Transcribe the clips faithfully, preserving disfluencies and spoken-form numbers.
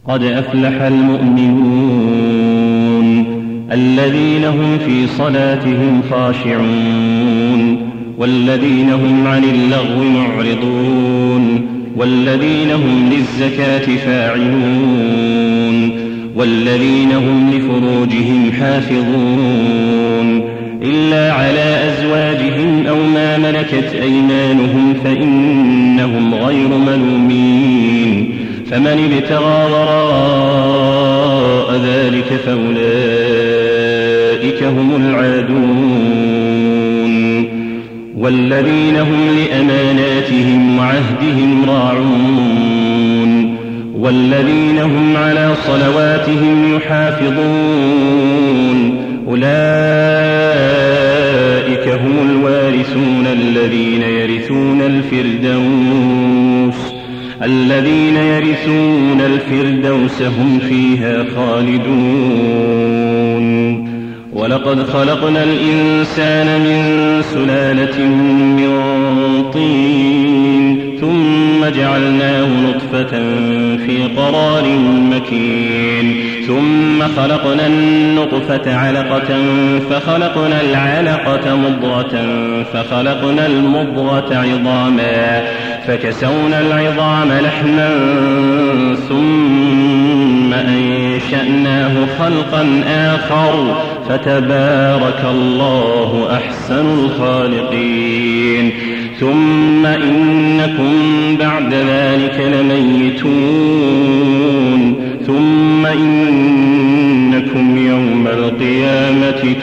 قد أفلح المؤمنون الذين هم في صلاتهم خاشعون والذين هم عن اللغو معرضون والذين هم للزكاة فاعلون والذين هم لفروجهم حافظون إلا على أزواجهم أو ما ملكت أيمانهم فإنهم غير ملومين فمن ابتغى وراء ذلك فأولئك هم العادون والذين هم لأماناتهم وعهدهم راعون والذين هم على صلواتهم يحافظون أولئك هم الوارثون الذين يرثون الفردوس الذين يرثون الفردوس هم فيها خالدون ولقد خلقنا الإنسان من سلالة من طين ثم جعلناه نطفة في قرار مكين ثم خلقنا النطفة علقة فخلقنا العلقة مضغة فخلقنا المضغة عظاما فكسونا العظام لحما ثم أنشأناه خلقا آخر فتبارك الله أحسن الخالقين ثم إنكم بعد ذلك لميتون ثم إنكم يوم القيامة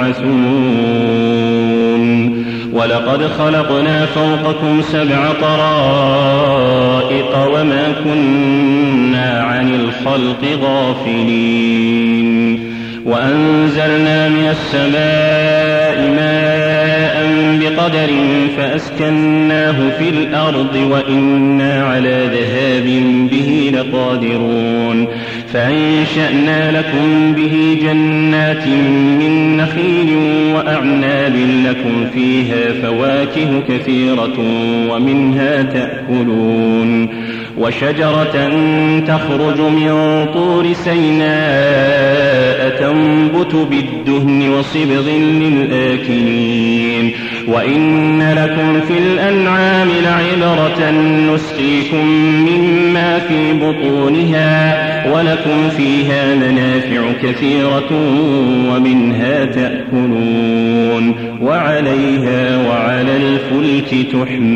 تبعثون ولقد خلقنا فوقكم سبع طرائق وما كنا عن الخلق غافلين وأنزلنا من السماء ماء بقدر فأسكناه في الأرض وإنا على ذهاب به لقادرون فأنشأنا لكم به جنات من نخيل وأعناب لكم فيها فواكه كثيرة ومنها تأكلون وشجرة تخرج من طور سيناء تنبت بالدهن وصبغ للآكلين وإن لكم في الأنعام لعبرة نسقيكم مما في بطونها ولكم فيها منافع كثيرة ومنها تأكلون وعليها وعلى الفلك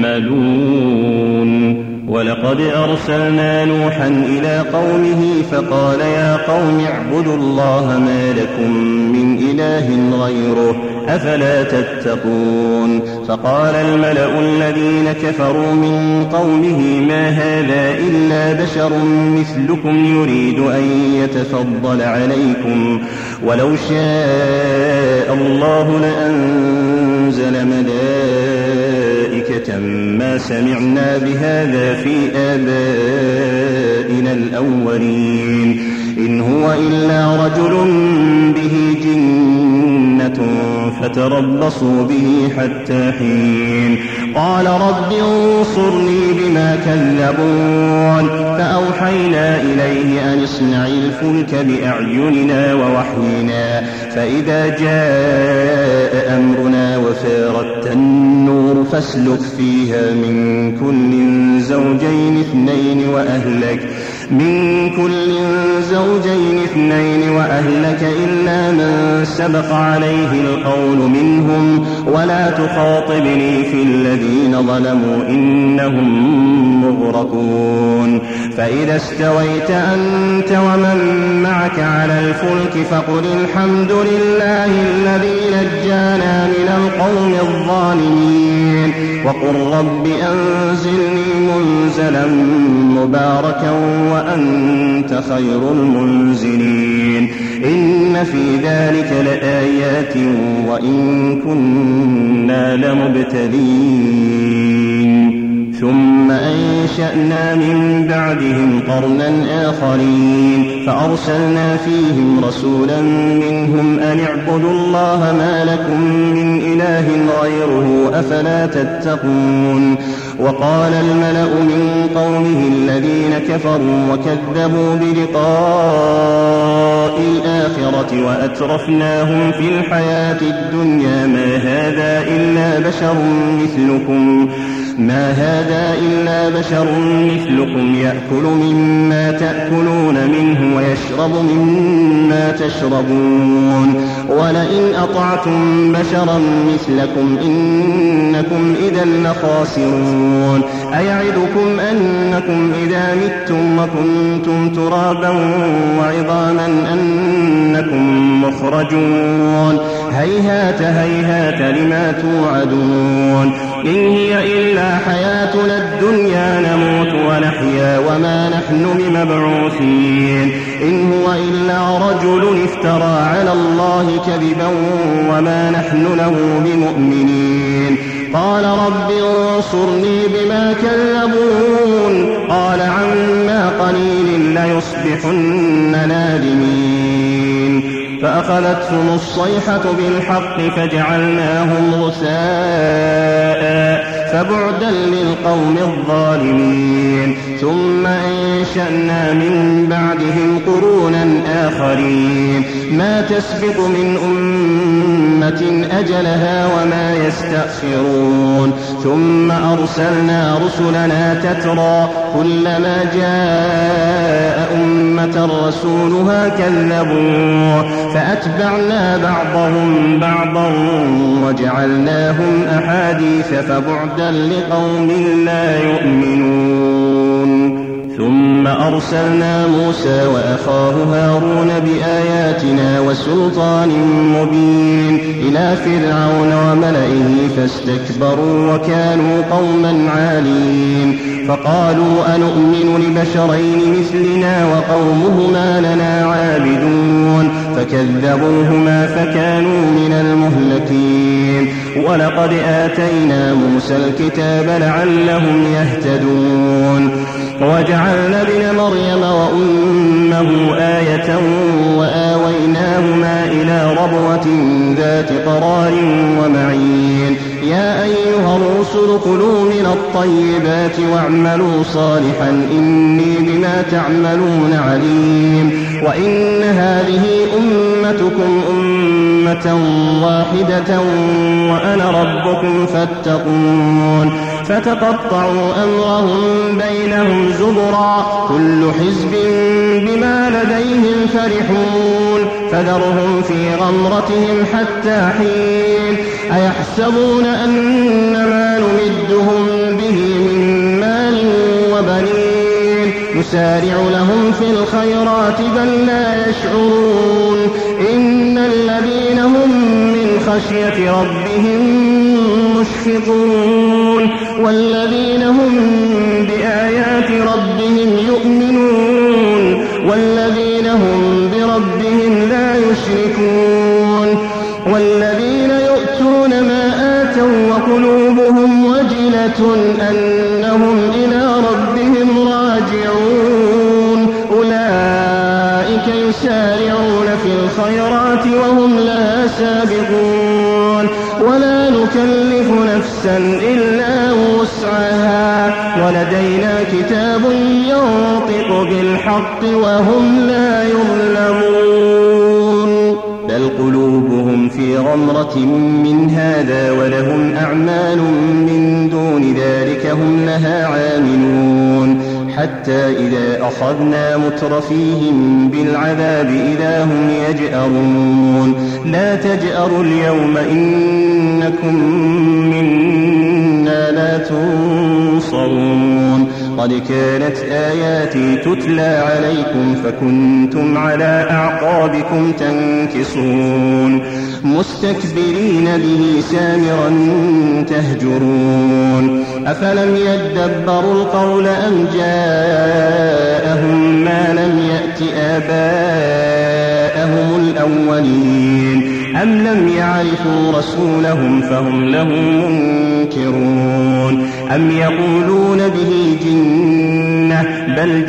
تحملون ولقد أرسلنا نوحا إلى قومه فقال يا قوم اعبدوا الله ما لكم من إله غيره أفلا تتقون فقال الملأ الذين كفروا من قومه ما هذا إلا بشر مثلكم يريد أن يتفضل عليكم ولو شاء الله لأنزل ملائكة ما سمعنا بهذا في آبائنا الأولين إن هو إلا رجل به جنة فتربصوا به حتى حين قال رب انصرني بما كذبون فأوحينا إليه أن اصنع الفلك بأعيننا ووحينا فإذا جاء أمرنا وفارت النور فاسلك فيها من كل زوجين اثنين وأهلك من كل زوجين اثنين وأهلك إلا من سبق عليه القول منهم ولا تخاطبني في الذين ظلموا إنهم مغرقون فإذا استويت أنت ومن معك على الفلك فقل الحمد لله الذي نجانا من القوم الظالمين وقل رب أنزلني منزلا مباركا وأنت خير المنزلين إن في ذلك لآيات وإن كنا لمبتلين ثم أنشأنا من بعدهم قرنا آخرين فأرسلنا فيهم رسولا منهم أن اعبدوا الله ما لكم من إله غيره أفلا تتقون وقال الملأ من قومه الذين كفروا وكذبوا بلقاء الآخرة وأترفناهم في الحياة الدنيا ما هذا إلا بشر مثلكم ما هذا إلا بشر مثلكم يأكل مما تأكلون منه ويشرب مما تشربون ولئن أطعتم بشرا مثلكم إنكم إذا لخاسرون أيعدكم أنكم إذا متم وكنتم ترابا وعظاما أنكم مخرجون هيهات هيهات لما توعدون إن هي إلا حياتنا الدنيا نموت ونحيا وما نحن بمبعوثين إن هو إلا رجل افترى على الله كذبا وما نحن له بمؤمنين قال رب انصرني بما كذبون قال عما قليل ليصبحن نادمين فأخذتهم الصيحة بالحق فجعلناهم غثاء فبعدا للقوم الظالمين ثم أنشأنا من بعدهم قرونا آخرين ما تسبق من أمة أجلها وما يستأخرون ثم أرسلنا رسلنا تترى كلما جاء أمة رسولها كذبوه فأتبعنا بعضهم بعضا وجعلناهم أحاديث فبعدا لقوم لا يؤمنون ثم أرسلنا موسى وأخاه هارون بآياتنا وسلطان مبين إلى فرعون وملئه فاستكبروا وكانوا قوما عالين فقالوا أنؤمن لبشرين مثلنا وقومهما لنا عابدون فكذبوهما فكانوا من المهلكين ولقد آتينا موسى الكتاب لعلهم يهتدون وجعلنا ابن مريم وأمه آية وآويناهما إلى ربوة ذات قرار ومعين يا أيها الرسل كلوا من الطيبات واعملوا صالحا إني بما تعملون عليم وإن هذه أمتكم أمة واحدة وأنا ربكم فاتقون فتقطعوا أمرهم بينهم زبرا كل حزب بما لديهم فرحون فذرهم في غمرتهم حتى حين أيحسبون أن ما نمدهم به من مال وبنين نسارع لهم في الخيرات بل لا يشعرون إن الذين هم من خشية ربهم مشفقون والذين هم بآيات ربهم يؤمنون والذين هم بربهم لا يشركون والذين يؤتون ما آتوا وقلوبهم وجلة أنهم إلى ربهم راجعون أولئك يسارعون في الخيرات وهم لها سابقون ولا نكلف نفسا إلا وسعها ولدينا كتاب ينطق بالحق وهم لا يظلمون بل قلوبهم في غمرة من هذا ولهم أعمال من دون ذلك هم لها عاملون حتى إذا أخذنا مترفيهم بالعذاب إذا هم يجأرون لا تجأروا اليوم إنكم منا لا تنصرون قد كانت آياتي تتلى عليكم فكنتم على أعقابكم تنكصون مستكبرين به سامرا تهجرون أفلم يدبروا القول أم جاءهم ما لم يأت آباءهم الأولين أم لم يعرفوا رسولهم فهم له منكرون أم يقولون به جنة بل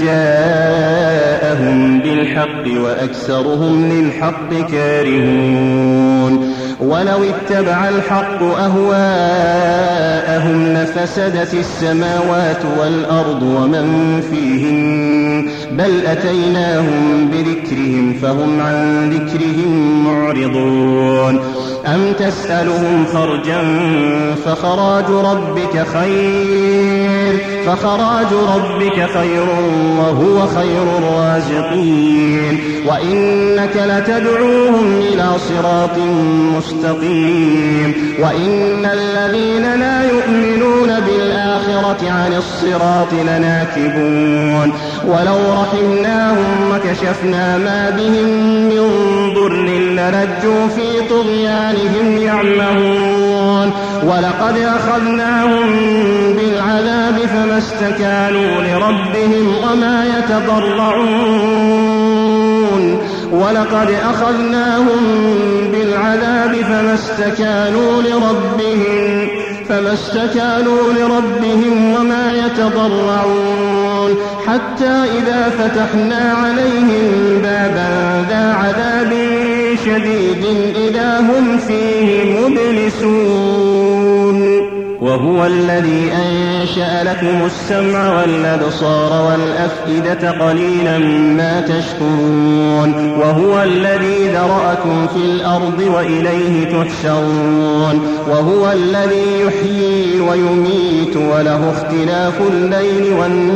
جاءهم بالحق وأكثرهم للحق كارهون ولو اتبع الحق أهواءهم لفسدت السماوات والأرض ومن فيهن بل أتيناهم بذكرهم فهم عن ذكرهم معرضون أم تسألهم خرجا فخراج ربك خير فخراج ربك خير وهو خير الرازقين وإنك لتدعوهم إلى صراط مستقيم وإن الذين لا يؤمنون بالآخرة عن الصراط لناكبون ولو رحمناهم وكشفنا ما بهم من ضر للجوا في طغيانهم يعمهون ولقد أخذناهم بالعذاب فما استكانوا لربهم وما يتضرعون ولقد أخذناهم بالعذاب فما استكانوا لربهم فما استكانوا لربهم وما يتضرعون حتى إذا فتحنا عليهم بابا ذا عذاب شديد إذا هم فيه مبلسون وهو الذي أنشأ لكم السمع والأبصار والأفئدة قليلا ما تشكرون وهو الذي ذرأكم في الأرض وإليه تحشرون وهو الذي يحيي ويميت وله اختلاف الليل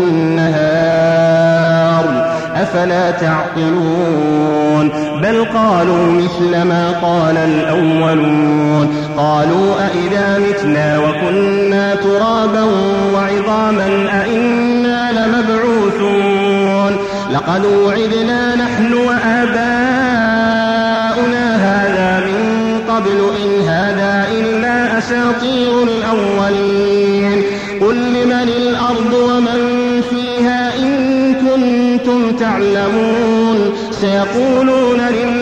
والنهار أفلا تعقلون بل قالوا مثل ما قال الأولون قالوا أئذا متنا وكنا ترابا وعظاما أئنا لمبعوثون لقد وعدنا نحن وآباؤنا هذا من قبل إن هذا إلا أساطير الأولين قل لمن الأرض ومن فيها إن كنتم تعلمون سيقولون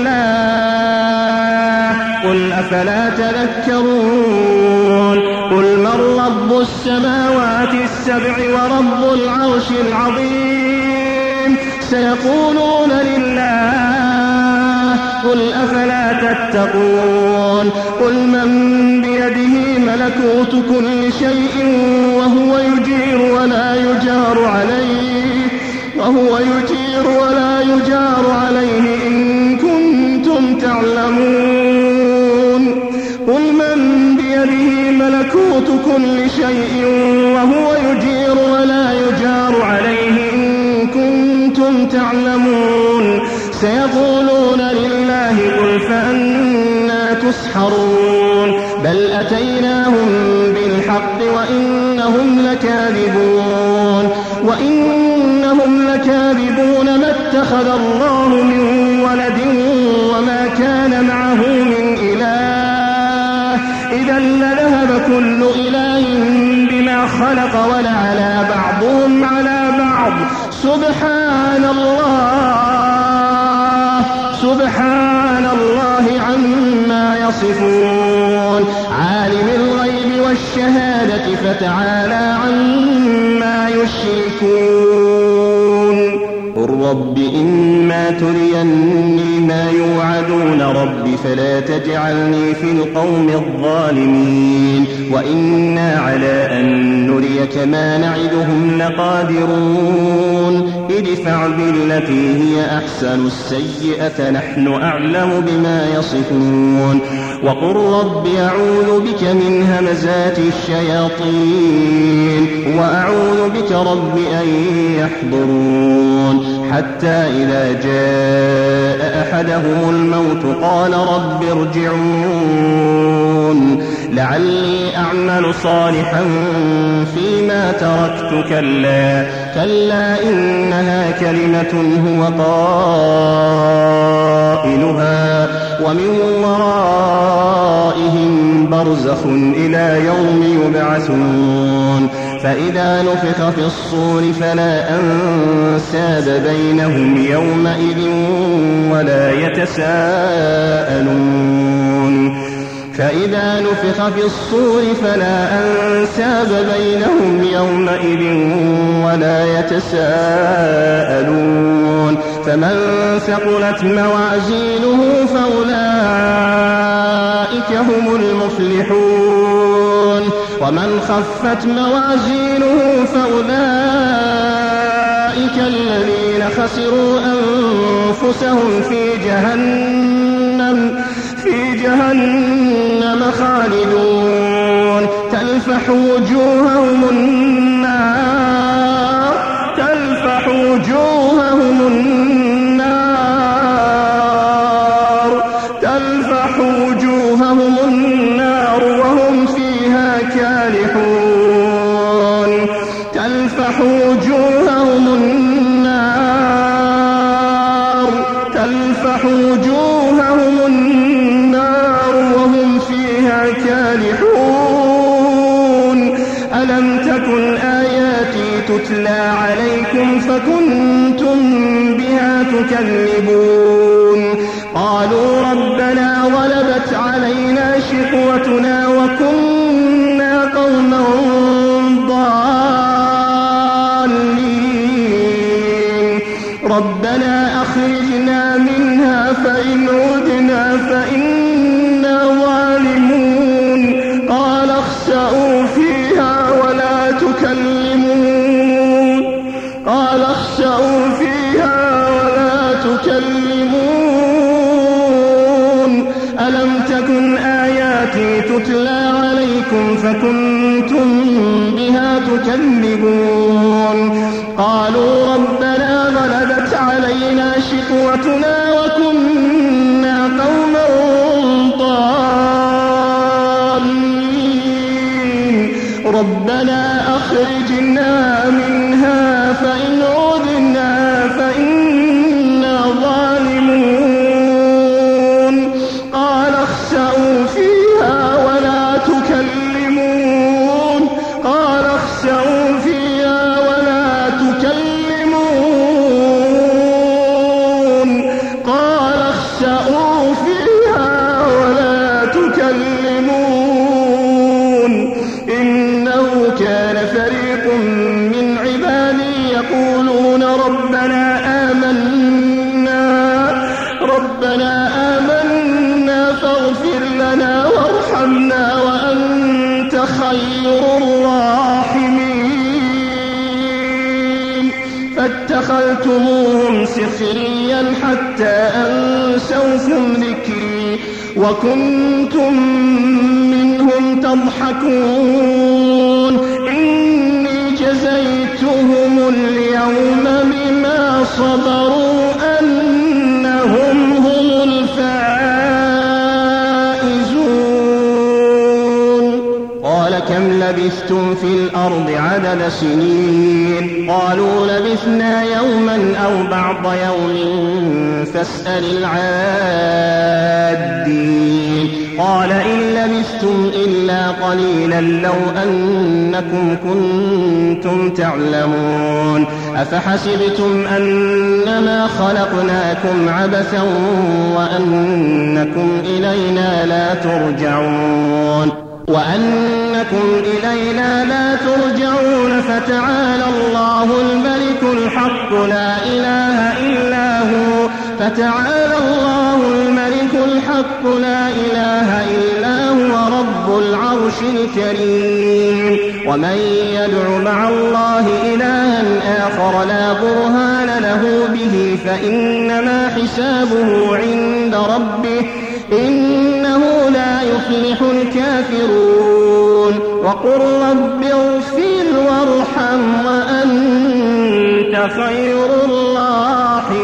لله قل أفلا تذكرون قل من رب السماوات السبع ورب العرش العظيم سيقولون لله قل أفلا تتقون قل من بيده ملكوت كل شيء وهو يجير ولا يجار عليه وهو يجير ولا يجار عليه إن كنتم تعلمون قل من بيده ملكوت كل شيء وهو يجير ولا يجار عليه إن كنتم تعلمون سيقولون لله قل فأنا تسحرون بل أتيناهم بالحق وإنهم لكاذبون وإنهم لكاذبون ما اتخذ الله من ولد وما كان معه من إله إذا لذهب كل إله بما خلق ولعلى بعضهم على بعض سبحان الله سبحان الله عما يصفون عالم الغيب والشهادة فتعالى عما يشركون قل رب إما تريني ما يوعدون رب فلا تجعلني في القوم الظالمين وإنا على أن نريك ما نعدهم لقادرون ادفع بالتي هي أحسن السيئة نحن أعلم بما يصفون وقل رب أعوذ بك من همزات الشياطين وأعوذ بك رب أن يحضرون حتى إذا جاء أحدهم الموت قال رب ارجعون لعلي أعمل صالحا فيما تركت كلا كلا إنها كلمة هو قائلها ومن ورائهم برزخ إلى يوم يبعثون فإذا نفخ في الصور فلا أنساب بينهم يومئذ ولا يتساءلون فإذا نفخ في الصور فلا أنساب بينهم يومئذ ولا يتساءلون فمن ثقلت موازينه فأولئك هم المفلحون ومن خفت موازينه فأولئك الذين خسروا أنفسهم في جهنم في جهنم خالدون تلفح وجوههم النار تلفح وجوههم النار تلفح وجوههم النار وهم فيها كالحون تلفح وجوههم النار تلفح وجوههم النار وهم فيها كالحون ألم تكن آياتي تتلى عليكم فكنتم بها تكذبون قالوا ربنا غلبت علينا شقوتنا وكنا قوما ضالين ربنا أخرجنا منها فإن عدنا فإنا ظالمون قال اخسئوا فيها ولا تكلمون قال اخسئوا فيها ولا تكلمون ألم تكن آياتي تتلى عليكم فكنتم بها تكذبون قالوا ربنا غلبت علينا شقوتنا وكنا قوما ضالين ربنا أخرجنا منها فإن عدنا فإنا ظالمون قال اخسئوا فيها ولا تكلمون قال اخسئوا فيها ولا تكلمون قال اخسئوا فيها ولا تكلمون إنه كان فريق من عبادي يقولون ربنا آمنا ربنا آمنا فاغفر لنا وارحمنا وأنت خير الراحمين فاتخذتموهم سخريا حتى أنسوكم ذكري وكنتم منهم تضحكون إني جزيتهم اليوم بما صبروا أنهم هم الفائزون قال كم لبثتم في الأرض عدد سنين قالوا لبثنا يوما أو بعض يوم فاسأل العادين قال إن لبثتم إلا قليلا لو أنكم كنتم تعلمون أفحسبتم أنما خلقناكم عبثا وأنكم إلينا لا ترجعون وأنكم إلينا لا ترجعون فتعالى الله الملك الحق لا إله إلا هو فتعالى الله الملك الحق لا إله إلا هو رب العرش الكريم ومن يدع مع الله إلها آخر لا برهان له به فإنما حسابه عند ربه إنه لا يفلح الكافرون وقل رب اغفر وارحم وأنت خير الراحمين